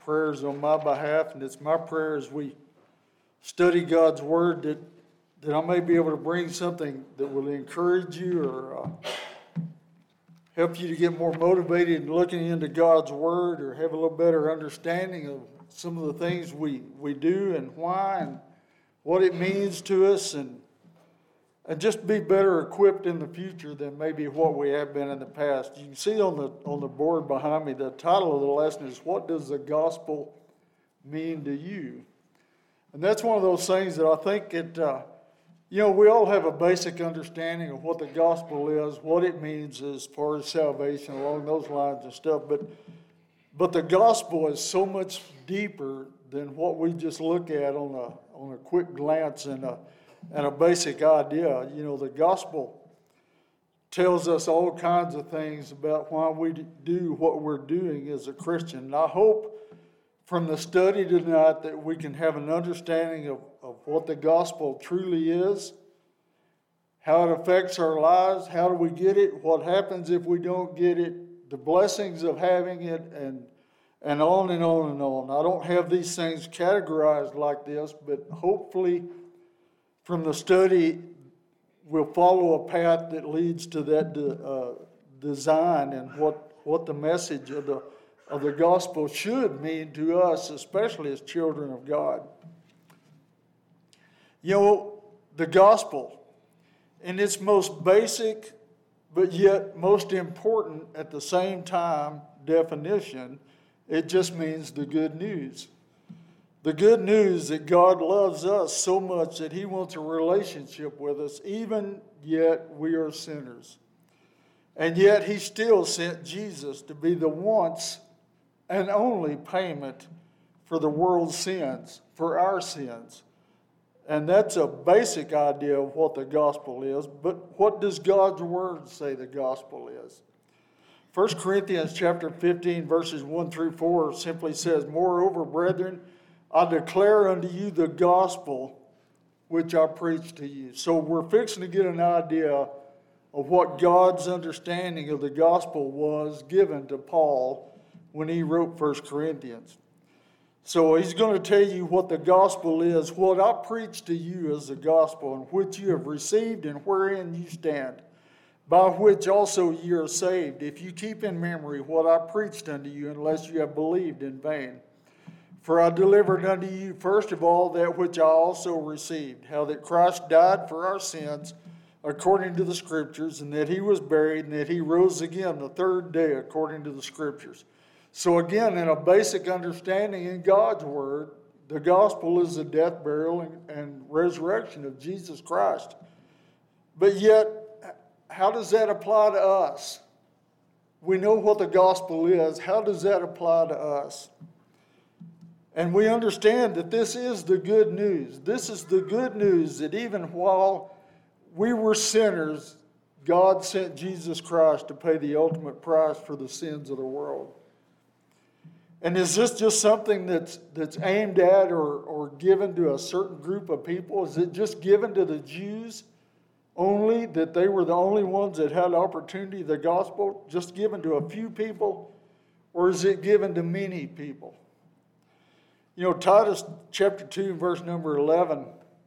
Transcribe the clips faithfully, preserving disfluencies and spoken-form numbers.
prayers on my behalf, and it's my prayer as we study God's Word that, that I may be able to bring something that will encourage you or uh, help you to get more motivated in looking into God's Word, or have a little better understanding of some of the things we, we do and why and what it means to us, and and just be better equipped in the future than maybe what we have been in the past. You can see on the on the board behind me, the title of the lesson is, What Does the Gospel Mean to You? And that's one of those things that I think it, uh, you know, we all have a basic understanding of what the gospel is, what it means as far as salvation, along those lines and stuff. But, but the gospel is so much deeper than what we just look at on a, on a quick glance and a And a basic idea. You know, the gospel tells us all kinds of things about why we do what we're doing as a Christian. And I hope from the study tonight that we can have an understanding of, of what the gospel truly is, how it affects our lives, how do we get it, what happens if we don't get it, the blessings of having it, and and on and on and on. I don't have these things categorized like this, but hopefully from the study, we'll follow a path that leads to that de, uh, design and what, what the message of the, of the gospel should mean to us, especially as children of God. You know, the gospel, in its most basic but yet most important at the same time definition, it just means the good news. The good news that God loves us so much that He wants a relationship with us, even yet we are sinners. And yet He still sent Jesus to be the once and only payment for the world's sins, for our sins. And that's a basic idea of what the gospel is. But what does God's Word say the gospel is? First Corinthians chapter fifteen, verses one through four simply says, Moreover, brethren, I declare unto you the gospel which I preach to you. So we're fixing to get an idea of what God's understanding of the gospel was given to Paul when he wrote First Corinthians. So he's going to tell you what the gospel is. What I preach to you is the gospel, in which you have received and wherein you stand, by which also ye are saved, if you keep in memory what I preached unto you, unless you have believed in vain. For I delivered unto you first of all that which I also received, how that Christ died for our sins according to the Scriptures, and that He was buried, and that He rose again the third day according to the Scriptures. So again, in a basic understanding in God's Word, the gospel is the death, burial, and, and resurrection of Jesus Christ. But yet, how does that apply to us? We know what the gospel is. How does that apply to us? And we understand that this is the good news. This is the good news that even while we were sinners, God sent Jesus Christ to pay the ultimate price for the sins of the world. And is this just something that's that's aimed at or, or given to a certain group of people? Is it just given to the Jews only, that they were the only ones that had opportunity of the gospel, just given to a few people? Or is it given to many people? You know, Titus chapter two, verse number eleven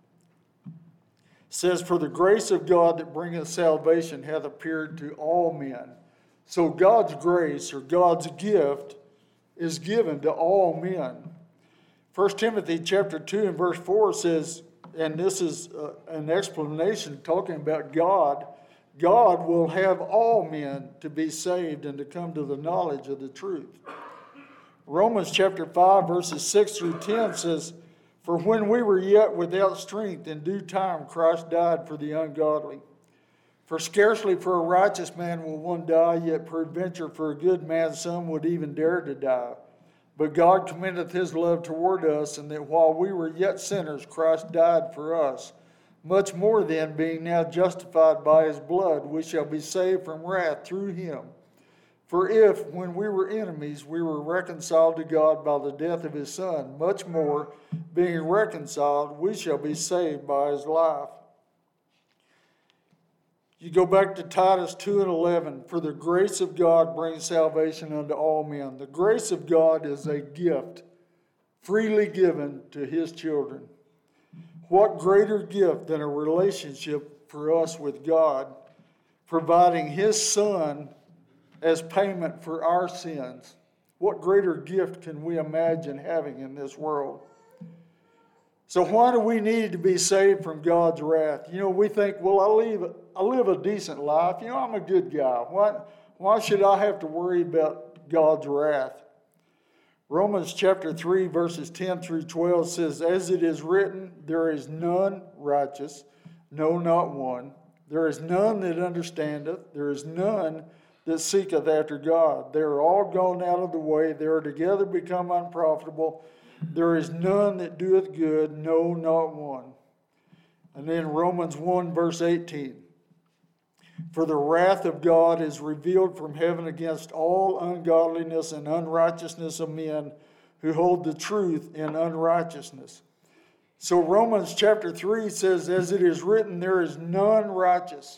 says, For the grace of God that bringeth salvation hath appeared to all men. So God's grace, or God's gift, is given to all men. First Timothy chapter two and verse four says, and this is uh, an explanation talking about God, God will have all men to be saved and to come to the knowledge of the truth. Romans chapter five, verses six through ten says, For when we were yet without strength, in due time Christ died for the ungodly. For scarcely for a righteous man will one die, yet peradventure for a good man some would even dare to die. But God commendeth His love toward us, and that while we were yet sinners, Christ died for us. Much more then, being now justified by His blood, we shall be saved from wrath through Him. For if, when we were enemies, we were reconciled to God by the death of His Son, much more, being reconciled, we shall be saved by His life. You go back to Titus two and eleven. For the grace of God brings salvation unto all men. The grace of God is a gift freely given to his children. What greater gift than a relationship for us with God, providing his Son as payment for our sins? What greater gift can we imagine having in this world? So why do we need to be saved from God's wrath? You know, we think, well, I live, I live a decent life. You know, I'm a good guy. Why, why should I have to worry about God's wrath? Romans chapter three, verses ten through twelve says, as it is written, there is none righteous, no, not one. There is none that understandeth. There is none that seeketh after God. They are all gone out of the way. They are together become unprofitable. There is none that doeth good, no, not one. And then Romans one, verse eighteen. For the wrath of God is revealed from heaven against all ungodliness and unrighteousness of men who hold the truth in unrighteousness. So Romans chapter three says, as it is written, there is none righteous.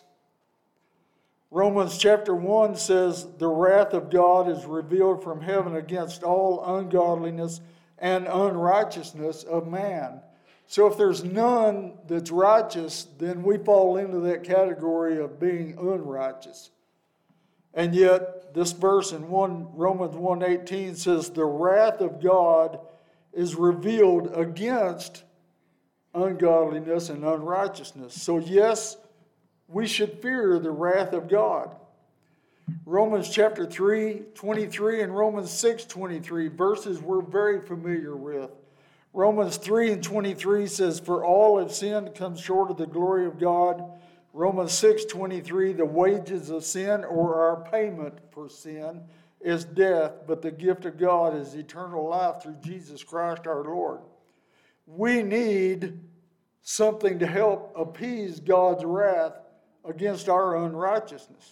Romans chapter one says, the wrath of God is revealed from heaven against all ungodliness and unrighteousness of man. So if there's none that's righteous, then we fall into that category of being unrighteous. And yet, this verse in one, Romans one eighteen says, the wrath of God is revealed against ungodliness and unrighteousness. So yes, we should fear the wrath of God. Romans chapter three, twenty-three and Romans six, twenty-three, verses we're very familiar with. Romans three and twenty-three says, for all have sinned, come short of the glory of God. Romans six, twenty-three, the wages of sin, or our payment for sin, is death, but the gift of God is eternal life through Jesus Christ our Lord. We need something to help appease God's wrath against our unrighteousness.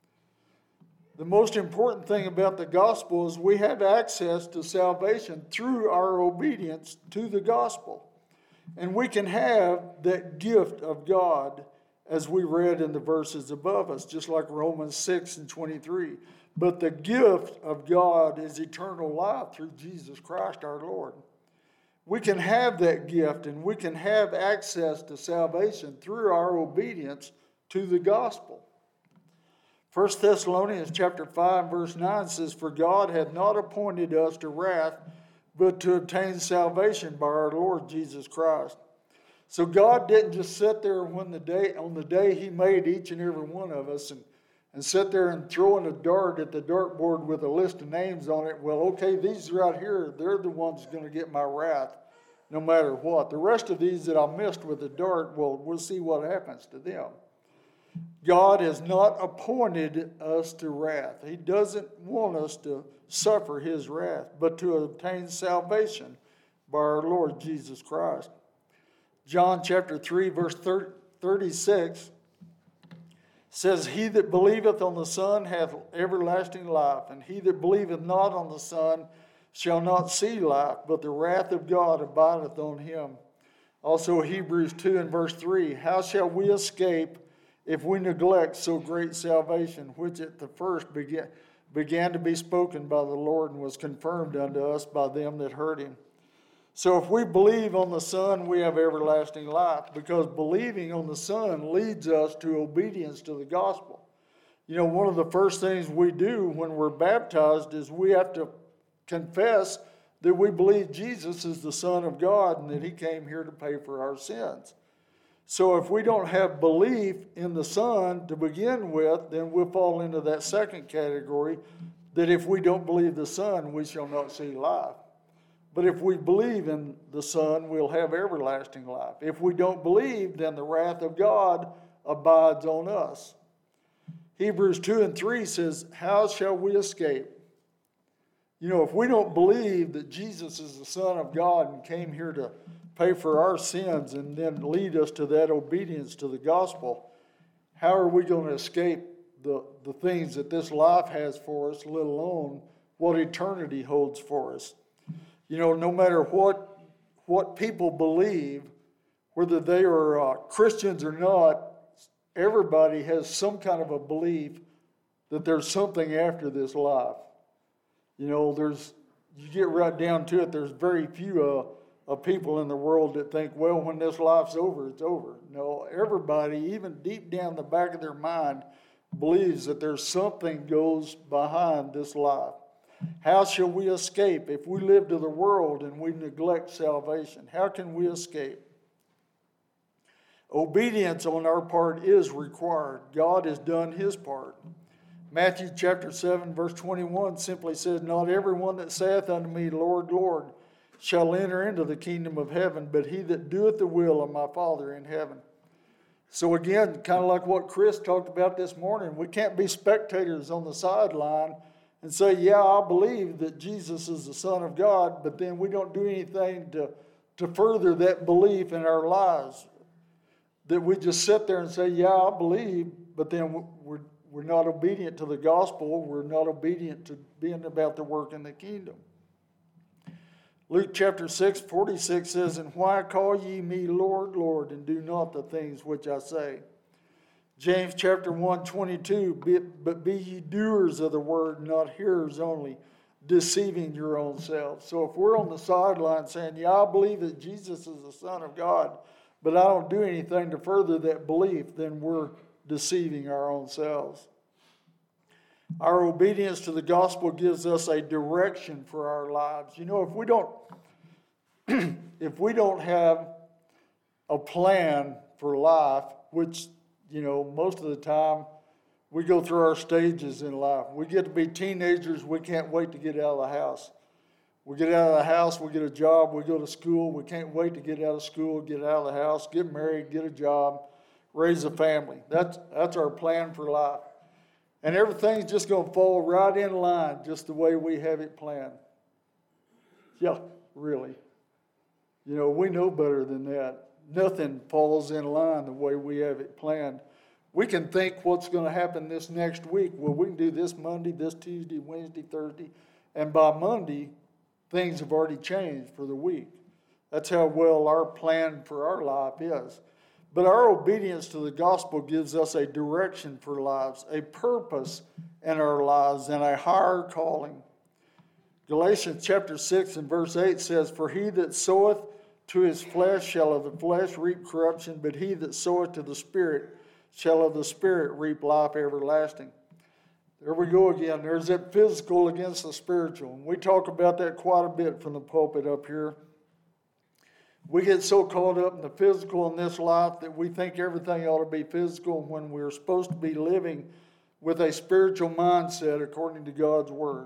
The most important thing about the gospel is we have access to salvation through our obedience to the gospel. And we can have that gift of God as we read in the verses above us, just like Romans six and twenty-three. But the gift of God is eternal life through Jesus Christ our Lord. We can have that gift and we can have access to salvation through our obedience to the gospel. First Thessalonians chapter five, verse nine says, for God hath not appointed us to wrath, but to obtain salvation by our Lord Jesus Christ. So God didn't just sit there when the day on the day he made each and every one of us and, and sit there and throwing a dart at the dartboard with a list of names on it. Well, okay, these right here, they're the ones going to get my wrath no matter what. The rest of these that I missed with the dart, well, we'll see what happens to them. God has not appointed us to wrath. He doesn't want us to suffer his wrath, but to obtain salvation by our Lord Jesus Christ. John chapter three, verse thirty-six says, he that believeth on the Son hath everlasting life, and he that believeth not on the Son shall not see life, but the wrath of God abideth on him. Also Hebrews two and verse three, how shall we escape if we neglect so great salvation, which at the first began, began to be spoken by the Lord and was confirmed unto us by them that heard him? So if we believe on the Son, we have everlasting life, because believing on the Son leads us to obedience to the gospel. You know, one of the first things we do when we're baptized is we have to confess that we believe Jesus is the Son of God and that he came here to pay for our sins. So if we don't have belief in the Son to begin with, then we'll fall into that second category, that if we don't believe the Son, we shall not see life. But if we believe in the Son, we'll have everlasting life. If we don't believe, then the wrath of God abides on us. Hebrews two and three says, how shall we escape? You know, if we don't believe that Jesus is the Son of God and came here to pay for our sins and then lead us to that obedience to the gospel, how are we going to escape the, the things that this life has for us, let alone what eternity holds for us? You know, no matter what, what people believe, whether they are uh, Christians or not, everybody has some kind of a belief that there's something after this life. You know, there's, you get right down to it, there's very few uh, uh, people in the world that think, well, when this life's over, it's over. No, everybody, even deep down the back of their mind, believes that there's something goes behind this life. How shall we escape if we live to the world and we neglect salvation? How can we escape? Obedience on our part is required. God has done his part. Matthew chapter seven, verse twenty-one simply says, not everyone that saith unto me, Lord, Lord, shall enter into the kingdom of heaven, but he that doeth the will of my Father in heaven. So again, kind of like what Chris talked about this morning, we can't be spectators on the sideline and say, yeah, I believe that Jesus is the Son of God, but then we don't do anything to, to further that belief in our lives. That we just sit there and say, yeah, I believe, but then we're, we're not obedient to the gospel. We're not obedient to being about the work in the kingdom. Luke chapter six, forty-six says, and why call ye me Lord, Lord, and do not the things which I say? James chapter one, twenty-two, but be ye doers of the word, not hearers only, deceiving your own selves. So if we're on the sideline saying, yeah, I believe that Jesus is the Son of God, but I don't do anything to further that belief, then we're deceiving our own selves. Our obedience to the gospel gives us a direction for our lives. You know, if we don't, if we don't have a plan for life, which, you know, most of the time we go through our stages in life. We get to be teenagers, we can't wait to get out of the house. We get out of the house, we get a job, we go to school, we can't wait to get out of school, get out of the house, get married, get a job, raise a family. That's, that's our plan for life. And everything's just going to fall right in line just the way we have it planned. Yeah, really. You know, we know better than that. Nothing falls in line the way we have it planned. We can think what's going to happen this next week. Well, we can do this Monday, this Tuesday, Wednesday, Thursday. And by Monday, things have already changed for the week. That's how well our plan for our life is. But our obedience to the gospel gives us a direction for lives, a purpose in our lives, and a higher calling. Galatians chapter six and verse eight says, for he that soweth to his flesh shall of the flesh reap corruption, but he that soweth to the Spirit shall of the Spirit reap life everlasting. There we go again. There's that physical against the spiritual. And we talk about that quite a bit from the pulpit up here. We get so caught up in the physical in this life that we think everything ought to be physical when we're supposed to be living with a spiritual mindset according to God's Word.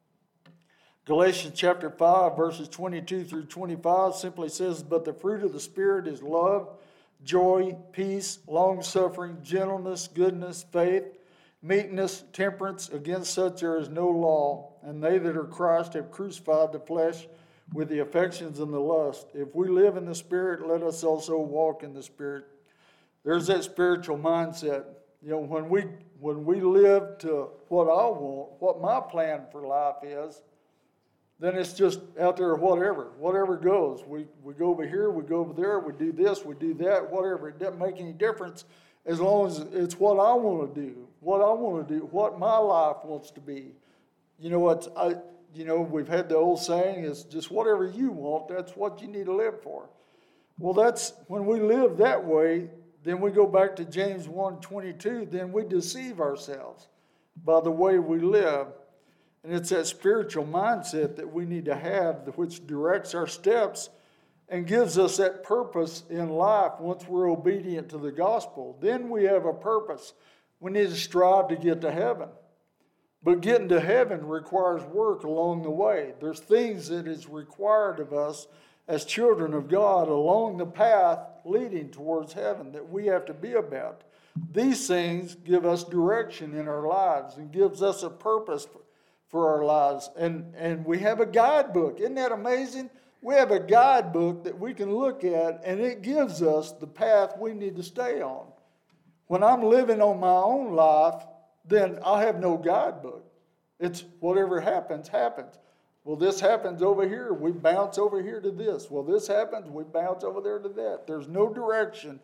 Galatians chapter five, verses twenty-two through twenty-five simply says, but the fruit of the Spirit is love, joy, peace, long-suffering, gentleness, goodness, faith, meekness, temperance. Against such there is no law. And they that are Christ have crucified the flesh with the affections and the lust. If we live in the Spirit, let us also walk in the Spirit. There's that spiritual mindset. You know, when we when we live to what I want, what my plan for life is, then it's just out there whatever. Whatever goes. We we go over here, we go over there, we do this, we do that, whatever. It doesn't make any difference as long as it's what I want to do, what I want to do, what my life wants to be. You know what? I You know, we've had the old saying, it's just whatever you want, that's what you need to live for. Well, that's when we live that way, then we go back to James one twenty-two, then we deceive ourselves by the way we live. And it's that spiritual mindset that we need to have, which directs our steps and gives us that purpose in life once we're obedient to the gospel. Then we have a purpose. We need to strive to get to heaven. But getting to heaven requires work along the way. There's things that is required of us as children of God along the path leading towards heaven that we have to be about. These things give us direction in our lives and gives us a purpose for our lives. And, and we have a guidebook. Isn't that amazing? We have a guidebook that we can look at, and it gives us the path we need to stay on. When I'm living on my own life, then I have no guidebook. It's whatever happens, happens. Well, this happens over here, we bounce over here to this. Well, this happens, we bounce over there to that. There's no direction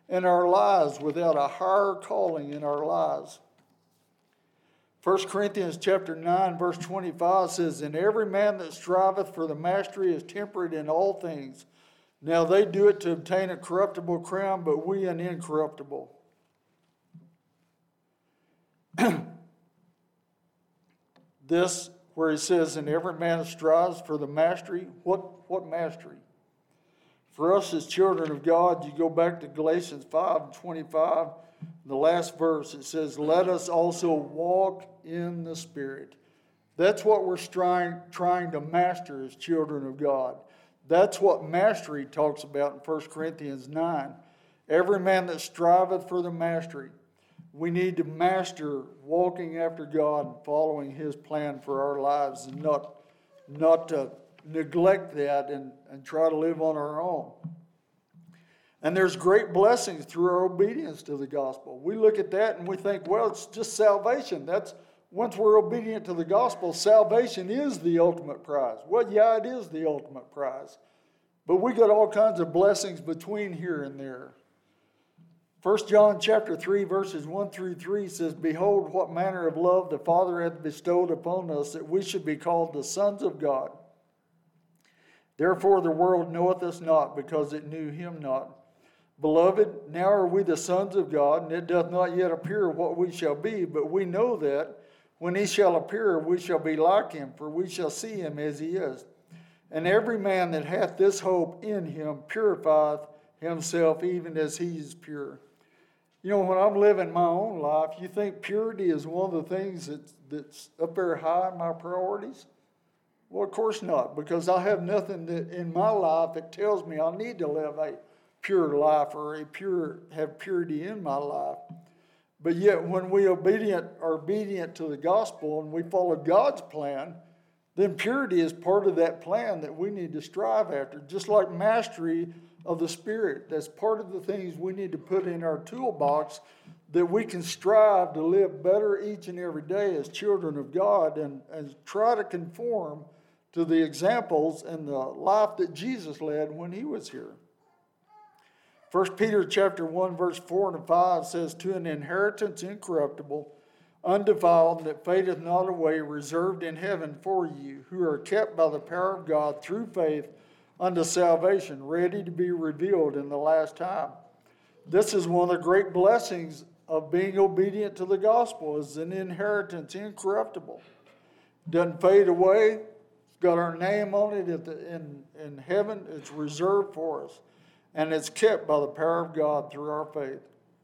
in our lives without a higher calling in our lives. First Corinthians chapter nine, verse twenty-five says, "And every man that striveth for the mastery is temperate in all things. Now they do it to obtain a corruptible crown, but we an incorruptible." This, where he says, "And every man strives for the mastery," what, what mastery? For us as children of God, you go back to Galatians five and twenty-five, the last verse, it says, "Let us also walk in the Spirit." That's what we're trying, trying to master as children of God. That's what mastery talks about in First Corinthians nine. Every man that striveth for the mastery. We need to master walking after God and following His plan for our lives, and not, not to neglect that and, and try to live on our own. And there's great blessings through our obedience to the gospel. We look at that and we think, well, it's just salvation. That's once we're obedient to the gospel, salvation is the ultimate prize. Well, yeah, it is the ultimate prize. But we got all kinds of blessings between here and there. First John chapter three, verses one through three says, "Behold, what manner of love the Father hath bestowed upon us, that we should be called the sons of God. Therefore the world knoweth us not, because it knew Him not. Beloved, now are we the sons of God, and it doth not yet appear what we shall be, but we know that when He shall appear, we shall be like Him, for we shall see Him as He is. And every man that hath this hope in Him purifieth himself, even as He is pure." You know, when I'm living my own life, you think purity is one of the things that's, that's up there high in my priorities? Well, of course not, because I have nothing that in my life that tells me I need to live a pure life or a pure have purity in my life. But yet, when we obedient are obedient to the gospel and we follow God's plan, then purity is part of that plan that we need to strive after, just like mastery of the Spirit. That's part of the things we need to put in our toolbox, that we can strive to live better each and every day as children of God, and, and try to conform to the examples and the life that Jesus led when He was here. First Peter chapter one, verse four and five says, "To an inheritance incorruptible, undefiled, that fadeth not away, reserved in heaven for you, who are kept by the power of God through faith unto salvation, ready to be revealed in the last time." This is one of the great blessings of being obedient to the gospel, is an inheritance incorruptible. Doesn't fade away. It's got our name on it at the, in, in heaven. It's reserved for us. And it's kept by the power of God through our faith.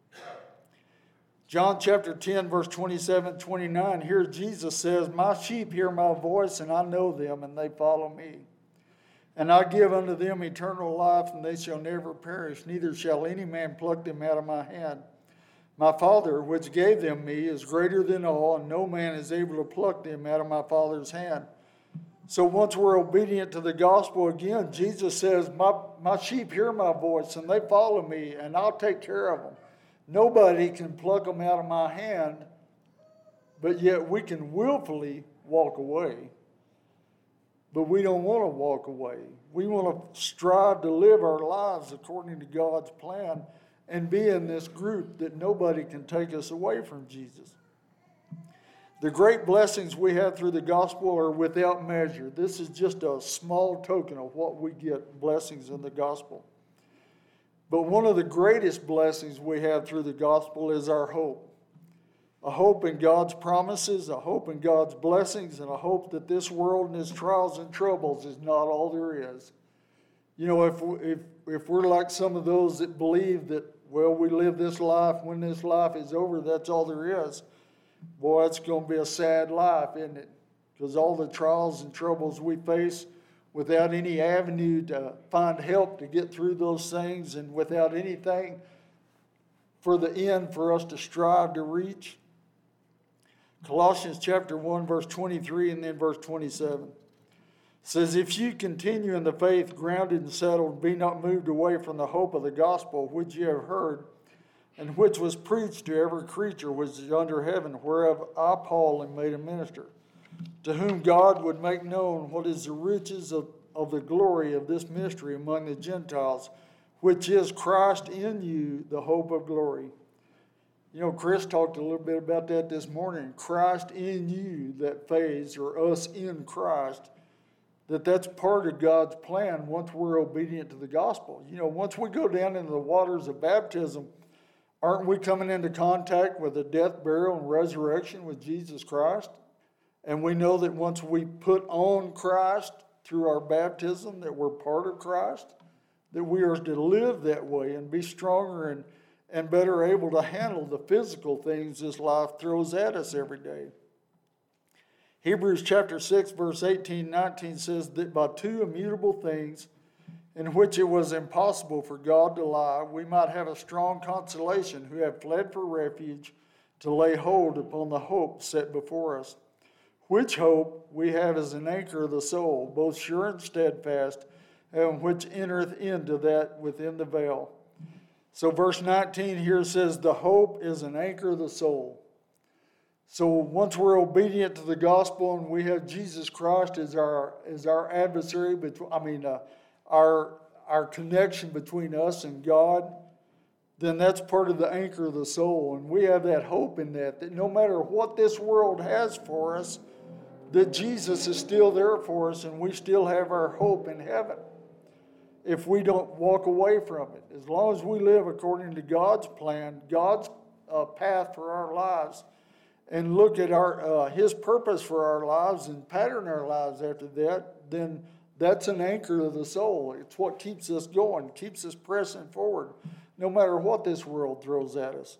John chapter ten, verse twenty-seven, twenty-nine, here Jesus says, "My sheep hear my voice, and I know them, and they follow me. And I give unto them eternal life, and they shall never perish, neither shall any man pluck them out of my hand. My Father, which gave them me, is greater than all, and no man is able to pluck them out of my Father's hand." So once we're obedient to the gospel, again, Jesus says, my, my sheep hear my voice, and they follow me, and I'll take care of them. Nobody can pluck them out of my hand, but yet we can willfully walk away. But we don't want to walk away. We want to strive to live our lives according to God's plan and be in this group that nobody can take us away from Jesus. The great blessings we have through the gospel are without measure. This is just a small token of what we get, blessings in the gospel. But one of the greatest blessings we have through the gospel is our hope. A hope in God's promises, a hope in God's blessings, and a hope that this world and its trials and troubles is not all there is. You know, if, if, if we're like some of those that believe that, well, we live this life, when this life is over, that's all there is, boy, it's going to be a sad life, isn't it? Because all the trials and troubles we face without any avenue to find help to get through those things, and without anything for the end for us to strive to reach. Colossians chapter one, verse twenty-three, and then verse twenty-seven says, "If you continue in the faith, grounded and settled, be not moved away from the hope of the gospel which you have heard, and which was preached to every creature which is under heaven, whereof I, Paul, am made a minister, to whom God would make known what is the riches of, of the glory of this mystery among the Gentiles, which is Christ in you, the hope of glory. You know, Chris talked a little bit about that this morning. Christ in you, that phase, or us in Christ, that that's part of God's plan once we're obedient to the gospel. You know, once we go down into the waters of baptism, aren't we coming into contact with the death, burial, and resurrection with Jesus Christ? And we know that once we put on Christ through our baptism, that we're part of Christ, that we are to live that way and be stronger and, and better able to handle the physical things this life throws at us every day. Hebrews chapter six, verse eighteen, nineteen says that by two immutable things in which it was impossible for God to lie, we might have a strong consolation who have fled for refuge to lay hold upon the hope set before us. Which hope we have as an anchor of the soul, both sure and steadfast, and which entereth into that within the veil. So verse nineteen here says, the hope is an anchor of the soul. So once we're obedient to the gospel and we have Jesus Christ as our as our adversary, between, I mean, uh, our our connection between us and God, then that's part of the anchor of the soul. And we have that hope in that, that no matter what this world has for us, that Jesus is still there for us and we still have our hope in heaven if we don't walk away from it. As long as we live according to God's plan, God's uh, path for our lives, and look at our uh, His purpose for our lives and pattern our lives after that, then that's an anchor of the soul. It's what keeps us going, keeps us pressing forward, no matter what this world throws at us.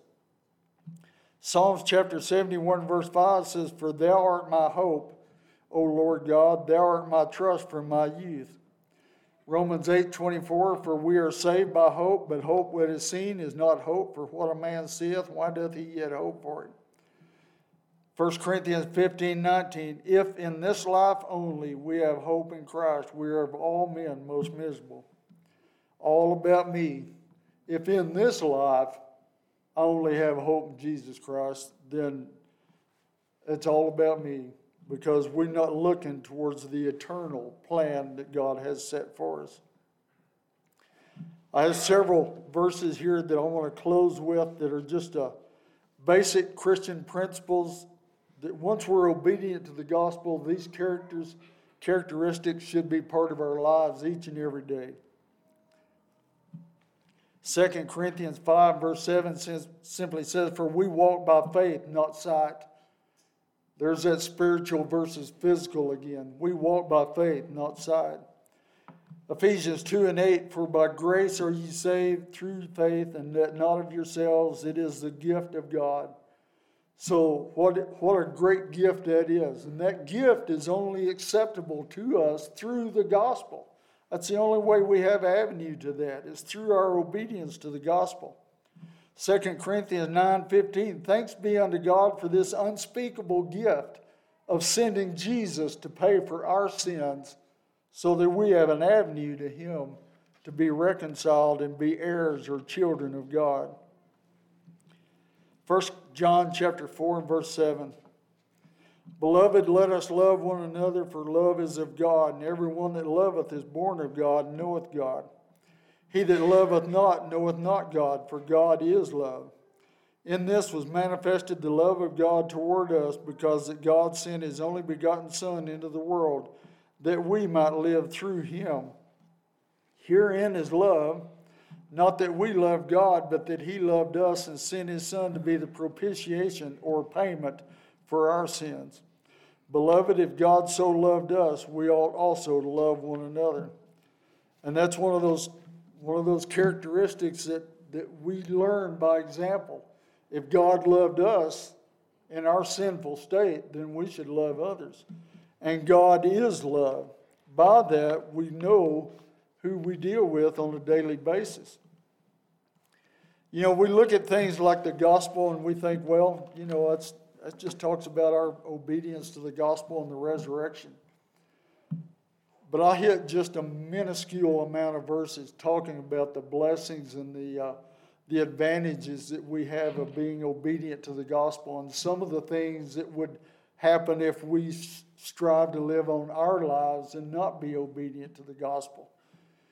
Psalms chapter seventy-one, verse five says, for thou art my hope, O Lord God, thou art my trust from my youth. Romans eight twenty-four, for we are saved by hope, but hope that is seen is not hope. For what a man seeth, why doth he yet hope for it? First Corinthians fifteen nineteen, if in this life only we have hope in Christ, we are of all men most miserable. All about me. If in this life I only have hope in Jesus Christ, then it's all about me, because we're not looking towards the eternal plan that God has set for us. I have several verses here that I want to close with that are just a basic Christian principles that once we're obedient to the gospel, these characters, characteristics should be part of our lives each and every day. Second Corinthians five, verse seven says, simply says, for we walk by faith, not sight. There's that spiritual versus physical again. We walk by faith, not sight. Ephesians two and eight, for by grace are ye saved through faith, and that not of yourselves, it is the gift of God. So what, what a great gift that is. And that gift is only acceptable to us through the gospel. That's the only way we have avenue to that, is through our obedience to the gospel. Second Corinthians nine fifteen, thanks be unto God for this unspeakable gift of sending Jesus to pay for our sins, so that we have an avenue to Him to be reconciled and be heirs or children of God. First John chapter four and verse seven. Beloved, let us love one another, for love is of God, and every one that loveth is born of God and knoweth God. He that loveth not knoweth not God, for God is love. In this was manifested the love of God toward us, because that God sent His only begotten Son into the world, that we might live through Him. Herein is love, not that we loved God, but that He loved us and sent His Son to be the propitiation or payment for our sins. Beloved, if God so loved us, we ought also to love one another. And that's one of those one of those characteristics that, that we learn by example. If God loved us in our sinful state, then we should love others. And God is love. By that, we know who we deal with on a daily basis. You know, we look at things like the gospel and we think, well, you know, that's that just talks about our obedience to the gospel and the resurrection. But I hit just a minuscule amount of verses talking about the blessings and the uh, the advantages that we have of being obedient to the gospel, and some of the things that would happen if we strive to live on our lives and not be obedient to the gospel.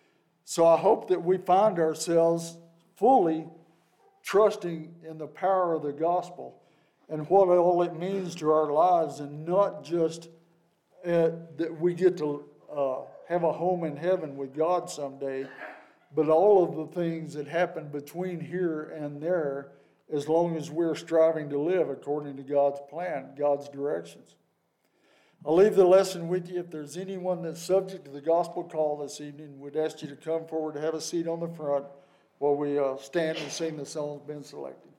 So I hope that we find ourselves fully trusting in the power of the gospel and what all it means to our lives, and not just uh, that we get to uh, have a home in heaven with God someday, but all of the things that happen between here and there, as long as we're striving to live according to God's plan, God's directions. I'll leave the lesson with you. If there's anyone that's subject to the gospel call this evening, we'd ask you to come forward to have a seat on the front while we uh, stand and sing the songs been selected.